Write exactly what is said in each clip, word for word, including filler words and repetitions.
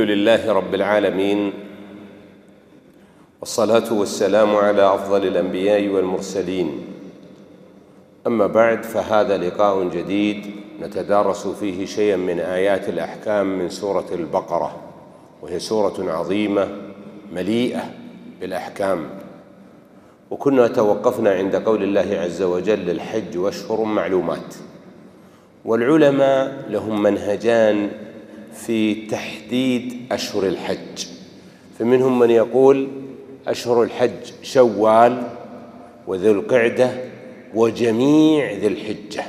الحمد لله رب العالمين، والصلاة والسلام على أفضل الأنبياء والمرسلين. أما بعد، فهذا لقاء جديد نتدارس فيه شيئا من آيات الأحكام من سورة البقرة، وهي سورة عظيمة مليئة بالأحكام. وكنا توقفنا عند قول الله عز وجل: الحج أشهر معلومات. والعلماء لهم منهجان في تحديد أشهر الحج، فمنهم من يقول أشهر الحج شوال وذو القعدة وجميع ذي الحجة،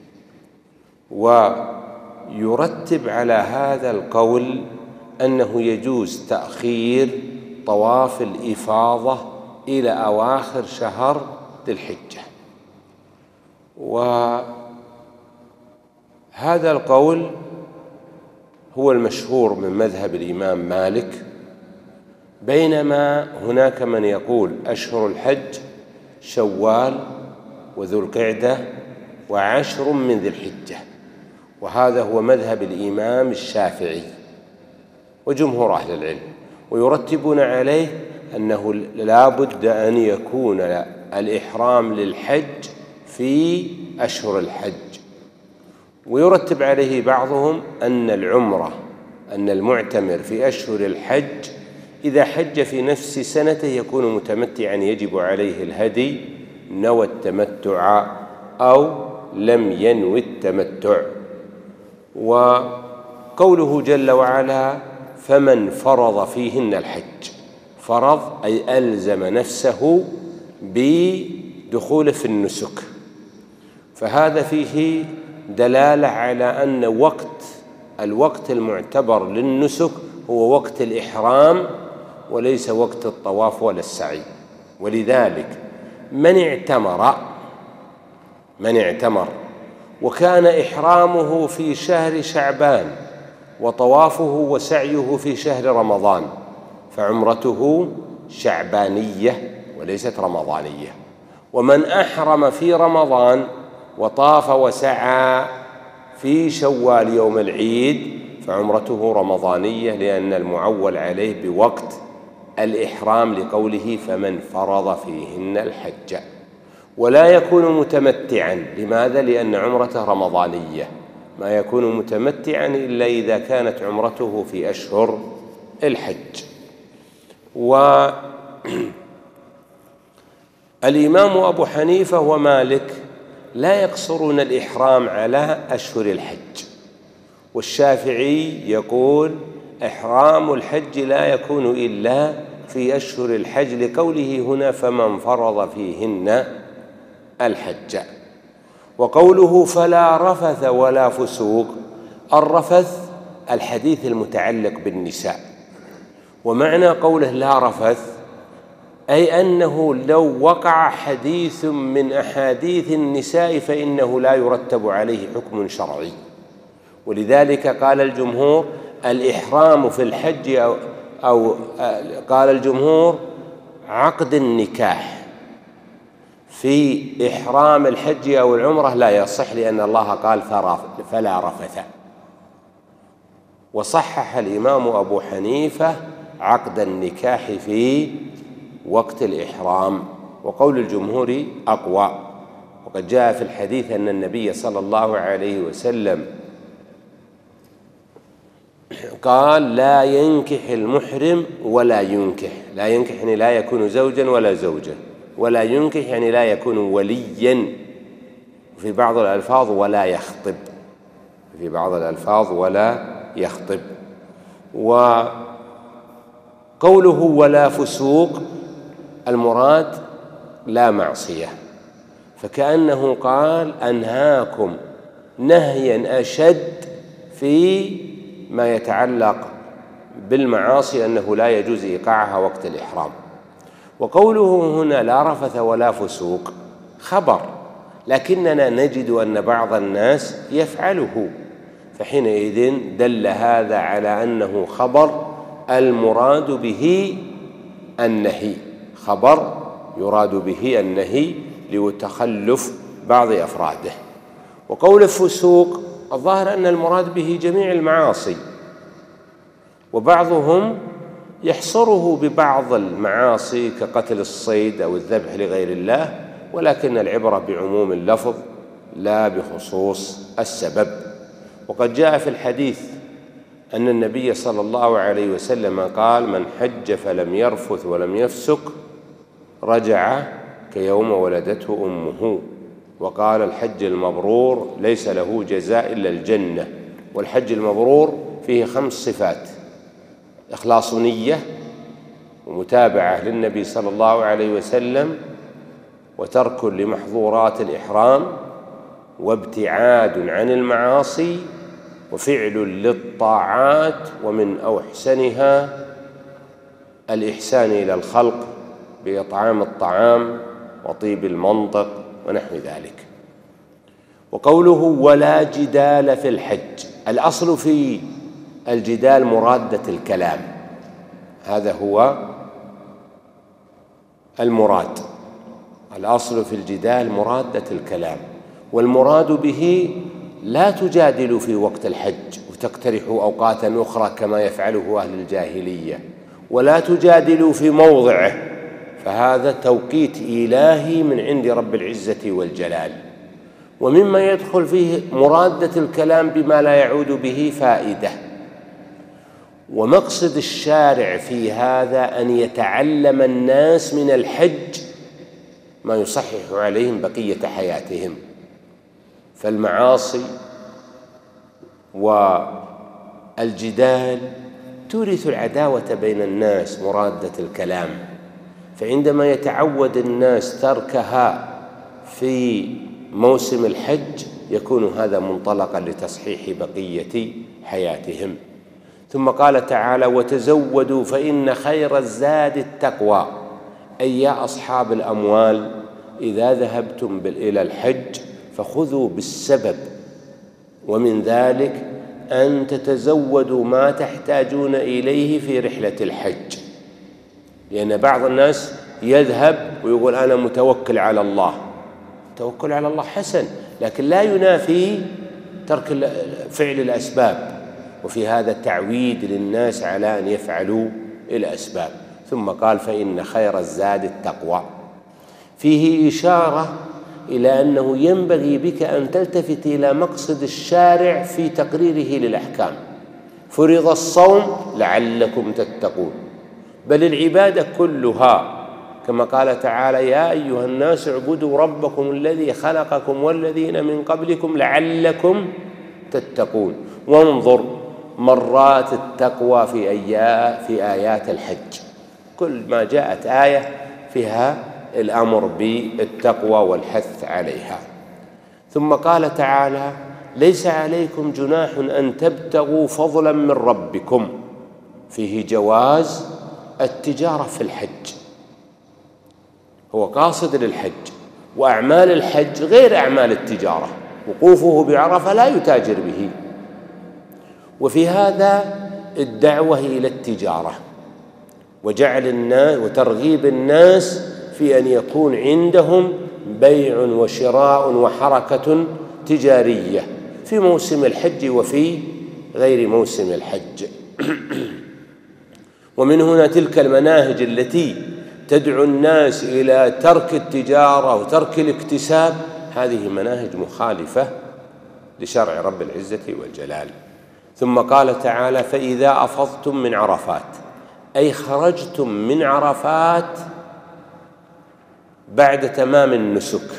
ويرتب على هذا القول أنه يجوز تأخير طواف الإفاضة إلى أواخر شهر ذي الحجة. وهذا القول هو المشهور من مذهب الإمام مالك، بينما هناك من يقول أشهر الحج شوال وذو القعدة وعشر من ذي الحجة، وهذا هو مذهب الإمام الشافعي وجمهور أهل العلم. ويرتبون عليه أنه لا بد أن يكون الإحرام للحج في أشهر الحج. ويرتب عليه بعضهم أن العمرة أن المعتمر في أشهر الحج إذا حج في نفس سنته يكون متمتعا، يجب عليه الهدي، نوى التمتع أو لم ينوي التمتع. وقوله جل وعلا: فمن فرض فيهن الحج، فرض أي ألزم نفسه بدخول في النسك، فهذا فيه دلالة على أن وقت الوقت المعتبر للنسك هو وقت الإحرام وليس وقت الطواف ولا السعي. ولذلك من اعتمر من اعتمر وكان إحرامه في شهر شعبان وطوافه وسعيه في شهر رمضان فعمرته شعبانية وليست رمضانية. ومن أحرم في رمضان وطاف وسعى في شوال يوم العيد فعمرته رمضانية، لأن المعول عليه بوقت الإحرام لقوله: فمن فرض فيهن الحج. ولا يكون متمتعا، لماذا؟ لأن عمرته رمضانية، ما يكون متمتعا إلا إذا كانت عمرته في أشهر الحج. والإمام أبو حنيفة ومالك لا يقصرون الإحرام على أشهر الحج، والشافعي يقول إحرام الحج لا يكون إلا في أشهر الحج لقوله هنا: فمن فرض فيهن الحج. وقوله: فلا رفث ولا فسوق، الرفث الحديث المتعلق بالنساء، ومعنى قوله لا رفث أي أنه لو وقع حديث من أحاديث النساء فإنه لا يرتب عليه حكم شرعي. ولذلك قال الجمهور الإحرام في الحج أو, أو قال الجمهور عقد النكاح في إحرام الحج أو العمرة لا يصح، لأن الله قال فلا رفث. وصحح الإمام أبو حنيفة عقد النكاح في وقت الإحرام، وقول الجمهور أقوى. وقد جاء في الحديث أن النبي صلى الله عليه وسلم قال: لا ينكح المحرم ولا ينكح. لا ينكح يعني لا يكون زوجا ولا زوجة، ولا ينكح يعني لا يكون وليا. في بعض الألفاظ ولا يخطب، في بعض الألفاظ ولا يخطب. وقوله ولا فسوق المراد لا معصية، فكأنه قال أنهاكم نهيا أشد في ما يتعلق بالمعاصي أنه لا يجوز إيقاعها وقت الإحرام. وقوله هنا لا رفث ولا فسوق خبر، لكننا نجد أن بعض الناس يفعله، فحينئذ دل هذا على أنه خبر المراد به النهي، خبر يراد به النهي لتخلف بعض أفراده. وقول الفسوق الظاهر أن المراد به جميع المعاصي، وبعضهم يحصره ببعض المعاصي كقتل الصيد أو الذبح لغير الله، ولكن العبرة بعموم اللفظ لا بخصوص السبب. وقد جاء في الحديث أن النبي صلى الله عليه وسلم قال: من حج فلم يرفث ولم يفسق رجع كيوم ولدته أمه. وقال: الحج المبرور ليس له جزاء إلا الجنة. والحج المبرور فيه خمس صفات: إخلاص نية، ومتابعة للنبي صلى الله عليه وسلم، وترك لمحظورات الإحرام، وابتعاد عن المعاصي، وفعل للطاعات، ومن أحسنها الإحسان إلى الخلق بإطعام الطعام وطيب المنطق ونحو ذلك. وقوله: ولا جدال في الحج، الأصل في الجدال مرادة الكلام، هذا هو المراد. الأصل في الجدال مرادة الكلام، والمراد به لا تجادلوا في وقت الحج وتقترحوا أوقاتا أخرى كما يفعله أهل الجاهلية، ولا تجادلوا في موضعه، فهذا توقيت إلهي من عند رب العزة والجلال. ومما يدخل فيه مرادة الكلام بما لا يعود به فائدة. ومقصد الشارع في هذا أن يتعلم الناس من الحج ما يصحح عليهم بقية حياتهم، فالمعاصي والجدال تورث العداوة بين الناس مرادة الكلام، فعندما يتعود الناس تركها في موسم الحج يكون هذا منطلقا لتصحيح بقية حياتهم. ثم قال تعالى: وتزودوا فإن خير الزاد التقوى، أي يا أصحاب الأموال إذا ذهبتم إلى الحج فخذوا بالسبب، ومن ذلك أن تتزودوا ما تحتاجون إليه في رحلة الحج، لأن بعض الناس يذهب ويقول: أنا متوكل على الله. التوكل على الله حسن، لكن لا ينافي ترك فعل الأسباب، وفي هذا التعويد للناس على أن يفعلوا الأسباب. ثم قال: فإن خير الزاد التقوى، فيه إشارة إلى أنه ينبغي بك أن تلتفت إلى مقصد الشارع في تقريره للأحكام. فرض الصوم لعلكم تتقون، بل العبادة كلها كما قال تعالى: يا أيها الناس اعبدوا ربكم الذي خلقكم والذين من قبلكم لعلكم تتقون. وانظر مرات التقوى في آيات في آيات الحج، كل ما جاءت آية فيها الأمر بالتقوى والحث عليها. ثم قال تعالى: ليس عليكم جناح أن تبتغوا فضلا من ربكم، فيه جواز التجارة في الحج، هو قاصد للحج، وأعمال الحج غير أعمال التجارة، وقوفه بعرفة لا يتاجر به. وفي هذا الدعوة إلى التجارة وجعل الناس وترغيب الناس في أن يكون عندهم بيع وشراء وحركة تجارية في موسم الحج وفي غير موسم الحج. ومن هنا تلك المناهج التي تدعو الناس إلى ترك التجارة وترك الاكتساب، هذه مناهج مخالفة لشرع رب العزة والجلال. ثم قال تعالى: فإذا أفضتم من عرفات، أي خرجتم من عرفات بعد تمام النسك.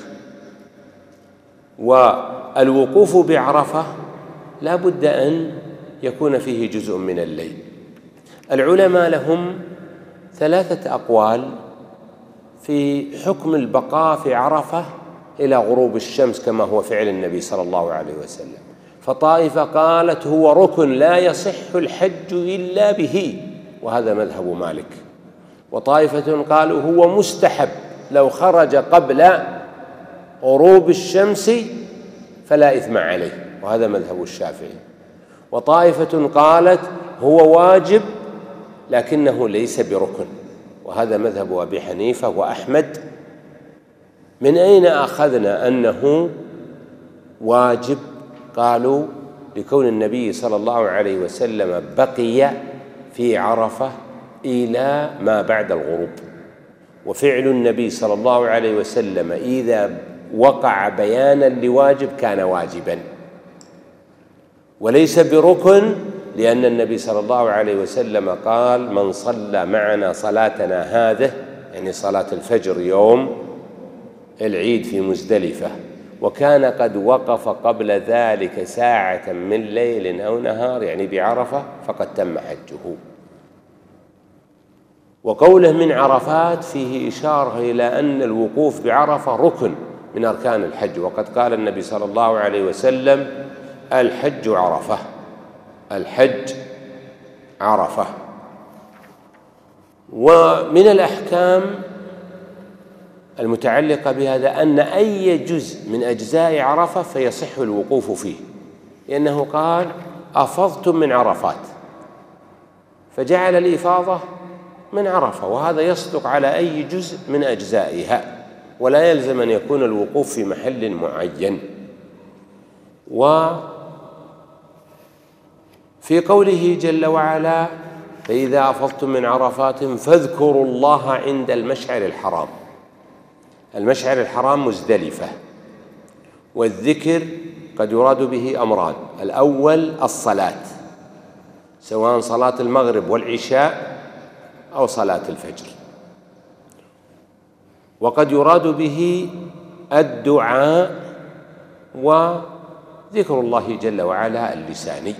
والوقوف بعرفة لا بد أن يكون فيه جزء من الليل. العلماء لهم ثلاثة أقوال في حكم البقاء في عرفة إلى غروب الشمس كما هو فعل النبي صلى الله عليه وسلم. فطائفة قالت هو ركن لا يصح الحج إلا به، وهذا مذهب مالك. وطائفة قالوا هو مستحب، لو خرج قبل غروب الشمس فلا إثم عليه، وهذا مذهب الشافعي. وطائفة قالت هو واجب لكنه ليس بركن، وهذا مذهب أبي حنيفة وأحمد. من أين أخذنا أنه واجب؟ قالوا لكون النبي صلى الله عليه وسلم بقي في عرفة إلى ما بعد الغروب. وفعل النبي صلى الله عليه وسلم إذا وقع بيانا لواجب كان واجبا وليس بركن، لأن النبي صلى الله عليه وسلم قال: من صلى معنا صلاتنا هذه، يعني صلاة الفجر يوم العيد في مزدلفة، وكان قد وقف قبل ذلك ساعة من ليل أو نهار، يعني بعرفة، فقد تم حجه. وقوله من عرفات فيه إشارة إلى أن الوقوف بعرفة ركن من أركان الحج، وقد قال النبي صلى الله عليه وسلم: الحج عرفة، الحج عرفة. ومن الأحكام المتعلقة بهذا أن أي جزء من أجزاء عرفة فيصح الوقوف فيه، لأنه قال: أفضتم من عرفات، فجعل الإفاضة من عرفة، وهذا يصدق على أي جزء من أجزائها، ولا يلزم أن يكون الوقوف في محل معين. وفي قوله جل وعلا: فإذا أفضتم من عرفات فاذكروا الله عند المشعر الحرام. المشعر الحرام مزدلفة، والذكر قد يراد به أمران: الأول الصلاة، سواء صلاة المغرب والعشاء أو صلاة الفجر، وقد يراد به الدعاء وذكر الله جل وعلا اللساني.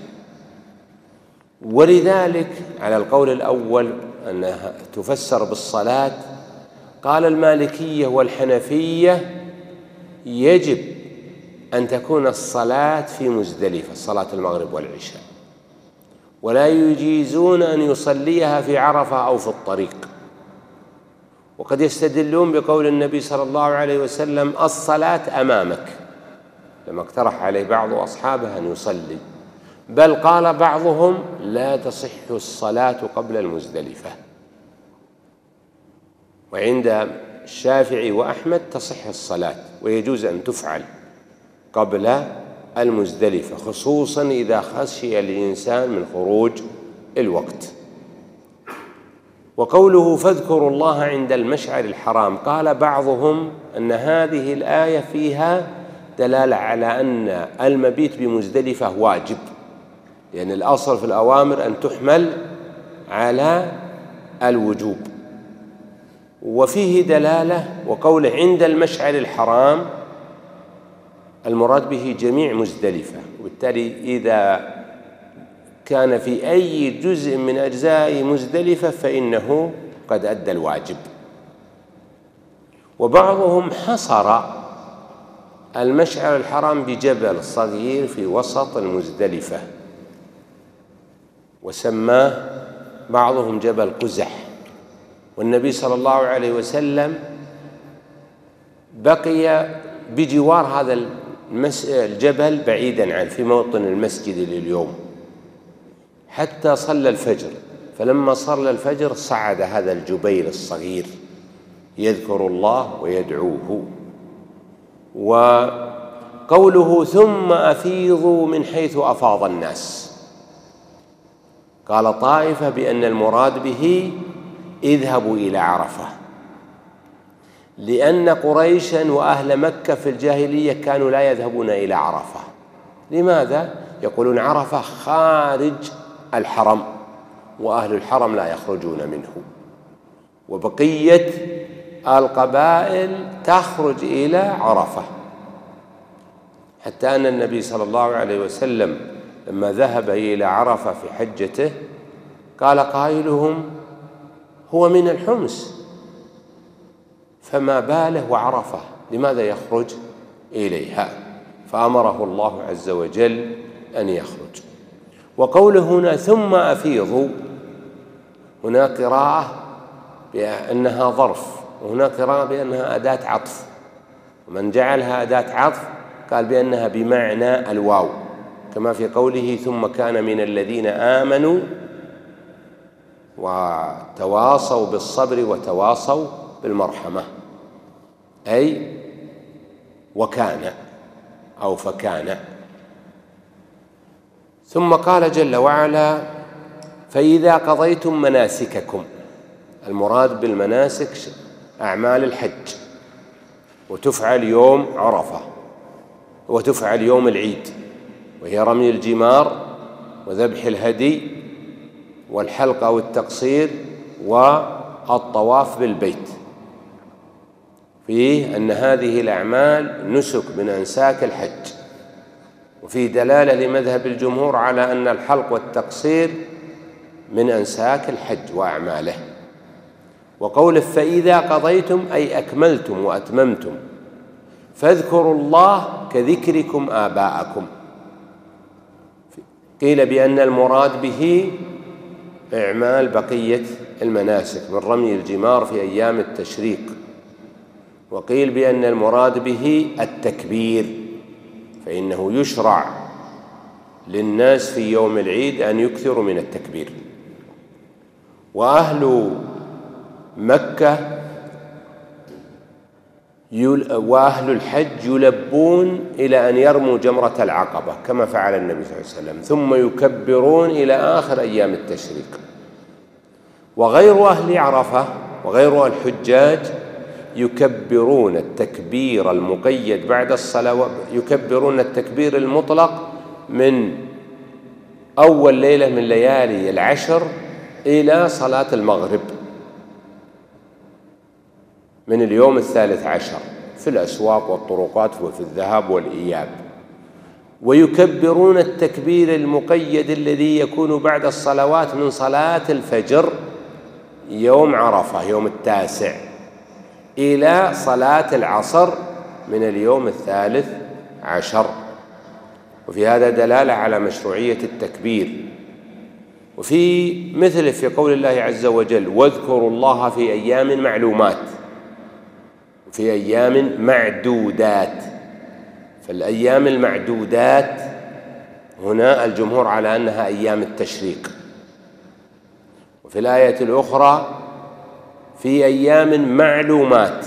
ولذلك على القول الأول أنها تفسر بالصلاة، قال المالكية والحنفية: يجب أن تكون الصلاة في مزدلفة، صلاة المغرب والعشاء، ولا يجيزون أن يصليها في عرفة أو في الطريق. وقد يستدلون بقول النبي صلى الله عليه وسلم: الصلاة أمامك، لما اقترح عليه بعض أصحابه أن يصلي، بل قال بعضهم: لا تصح الصلاة قبل المزدلفة. وعند الشافعي وأحمد تصح الصلاة ويجوز أن تفعل قبل المزدلفة، خصوصا إذا خشي الإنسان من خروج الوقت. وقوله فاذكروا الله عند المشعر الحرام، قال بعضهم أن هذه الآية فيها دلالة على أن المبيت بمزدلفة واجب، لأن الأصل في الأوامر أن تحمل على الوجوب. وفيه دلالة، وقوله عند المشعر الحرام المراد به جميع مزدلفة، وبالتالي إذا كان في أي جزء من أجزاء مزدلفة فإنه قد أدى الواجب. وبعضهم حصر المشعر الحرام بجبل صغير في وسط المزدلفة، وسماه بعضهم جبل قزح. والنبي صلى الله عليه وسلم بقي بجوار هذا الجبل بعيدا عنه في موطن المسجد لليوم حتى صلى الفجر، فلما صلى الفجر صعد هذا الجبيل الصغير يذكر الله ويدعوه. وقوله ثم أفيضوا من حيث أفاض الناس، قال طائفة بأن المراد به اذهبوا إلى عرفة، لأن قريشا وأهل مكة في الجاهلية كانوا لا يذهبون إلى عرفة. لماذا؟ يقولون عرفة خارج الحرم، وأهل الحرم لا يخرجون منه، وبقية القبائل تخرج إلى عرفة، حتى أن النبي صلى الله عليه وسلم لما ذهب إلى عرفة في حجته قال قائلهم: هو من الحمص، فما باله وعرفة، لماذا يخرج إليها؟ فأمره الله عز وجل أن يخرج. وقوله هنا ثم أفيضوا، هنا قراءة بأنها ظرف، وهنا قراءة بأنها أداة عطف، ومن جعلها أداة عطف قال بأنها بمعنى الواو، كما في قوله ثم كان من الذين آمنوا وتواصوا بالصبر وتواصوا بالمرحمة، أي وكان أو فكان. ثم قال جل وعلا: فإذا قضيتم مناسككم، المراد بالمناسك أعمال الحج، وتفعل يوم عرفة وتفعل يوم العيد، وهي رمي الجمار وذبح الهدي والحلق أو التقصير والطواف بالبيت. فيه أن هذه الأعمال نسك من أنساك الحج، وفيه دلالة لمذهب الجمهور على أن الحلق والتقصير من أنساك الحج وأعماله. وقوله فإذا قضيتم أي أكملتم وأتممتم، فاذكروا الله كذكركم آباءكم. قيل بأن المراد به إعمال بقية المناسك من رمي الجمار في أيام التشريق، وقيل بأن المراد به التكبير، فإنه يشرع للناس في يوم العيد أن يكثروا من التكبير. وأهل مكة وأهل الحج يلبون إلى أن يرموا جمرة العقبة كما فعل النبي صلى الله عليه وسلم، ثم يكبرون إلى آخر أيام التشريق. وغير أهل عرفة وغير الحجاج يكبرون التكبير المقيد بعد الصلوات، يكبرون التكبير المطلق من أول ليلة من ليالي العشر إلى صلاة المغرب من اليوم الثالث عشر في الأسواق والطرقات وفي الذهاب والإياب. ويكبرون التكبير المقيد الذي يكون بعد الصلوات من صلاة الفجر يوم عرفة يوم التاسع إلى صلاة العصر من اليوم الثالث عشر. وفي هذا دلالة على مشروعية التكبير. وفي مثله في قول الله عز وجل واذكروا الله في أيام معلومات، في أيام معدودات. فالأيام المعدودات هنا الجمهور على أنها أيام التشريق. وفي الآية الأخرى في أيام معلومات،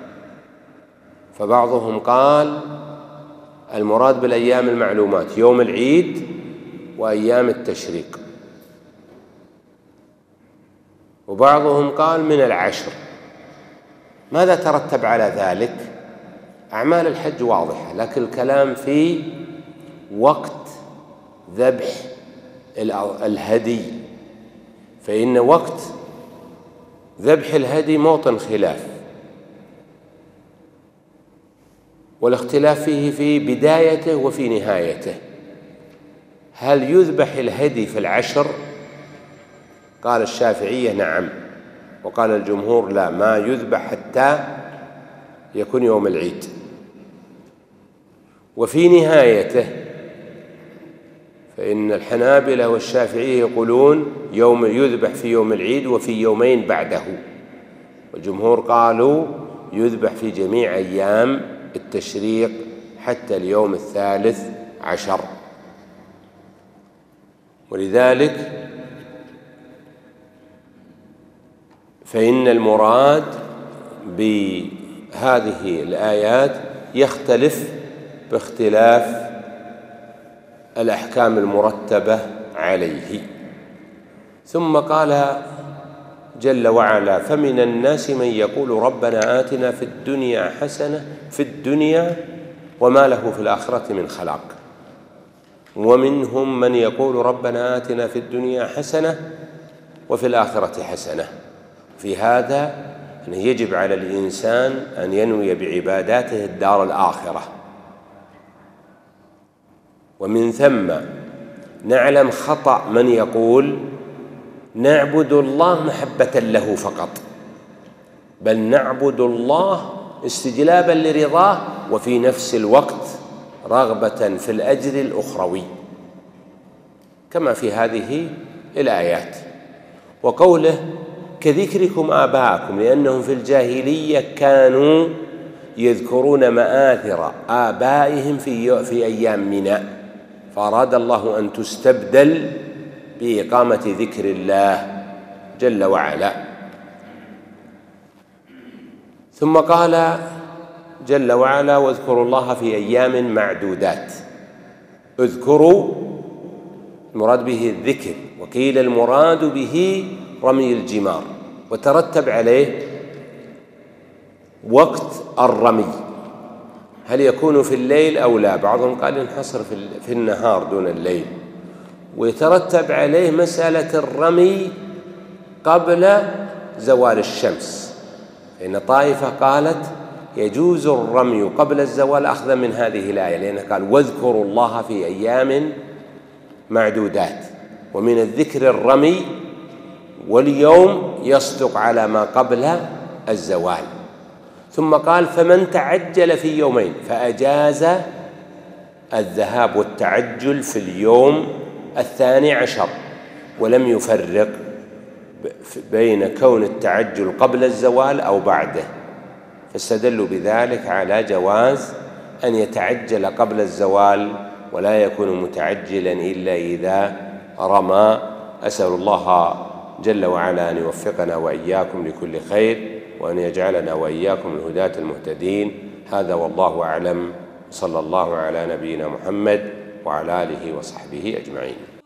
فبعضهم قال المراد بالأيام المعلومات يوم العيد وأيام التشريق، وبعضهم قال من العشر. ماذا ترتب على ذلك؟ أعمال الحج واضحة، لكن الكلام في وقت ذبح الهدي، فإن وقت ذبح الهدي موطن خلاف، والاختلاف فيه في بدايته وفي نهايته. هل يذبح الهدي في العشر؟ قال الشافعية نعم، وقال الجمهور لا، ما يذبح حتى يكون يوم العيد. وفي نهايته فإن الحنابلة والشافعية يقولون يوم يذبح في يوم العيد وفي يومين بعده، والجمهور قالوا يذبح في جميع أيام التشريق حتى اليوم الثالث عشر. ولذلك فإن المراد بهذه الآيات يختلف باختلاف الأحكام المرتبة عليه. ثم قال جل وعلا فمن الناس من يقول ربنا آتنا في الدنيا حسنة في الدنيا وما له في الآخرة من خلاق، ومنهم من يقول ربنا آتنا في الدنيا حسنة وفي الآخرة حسنة. في هذا أن يجب على الإنسان أن ينوي بعباداته الدار الآخرة، ومن ثم نعلم خطأ من يقول نعبد الله محبة له فقط، بل نعبد الله استجلابا لرضاه وفي نفس الوقت رغبة في الأجر الأخروي كما في هذه الآيات. وقوله كذكركم آباءكم، لأنهم في الجاهلية كانوا يذكرون مآثر آبائهم في في أيام منى، فأراد الله أن تستبدل بإقامة ذكر الله جل وعلا. ثم قال جل وعلا واذكروا الله في أيام معدودات. اذكروا المراد به الذكر، وقيل المراد به رمي الجمار، وترتب عليه وقت الرمي هل يكون في الليل أو لا، بعضهم قال ينحصر في النهار دون الليل، ويترتب عليه مسألة الرمي قبل زوال الشمس، فإن طائفة قالت يجوز الرمي قبل الزوال أخذا من هذه الآية، لأنه قال واذكروا الله في أيام معدودات، ومن الذكر الرمي، واليوم يصدق على ما قبل الزوال. ثم قال فمن تعجل في يومين، فأجاز الذهاب والتعجل في اليوم الثاني عشر، ولم يفرق بين كون التعجل قبل الزوال أو بعده، فاستدلوا بذلك على جواز أن يتعجل قبل الزوال ولا يكون متعجلا إلا إذا رمى. أسأل الله جل وعلا أن يوفقنا وإياكم لكل خير، وأن يجعلنا وإياكم من الهداة المهتدين. هذا والله أعلم، صلى الله على نبينا محمد وعلى آله وصحبه أجمعين.